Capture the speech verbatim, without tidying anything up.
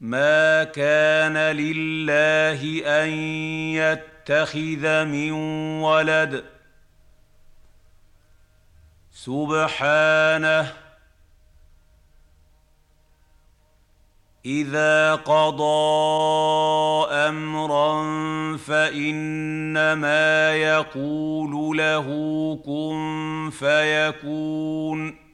مَا كَانَ لِلَّهِ أَن يَتَّخِذَ مِن وَلَدٍ سُبْحَانَهُ إِذَا قَضَىٰ أَمْرًا فَإِنَّمَا يَقُولُ لَهُ كُن فَيَكُونُ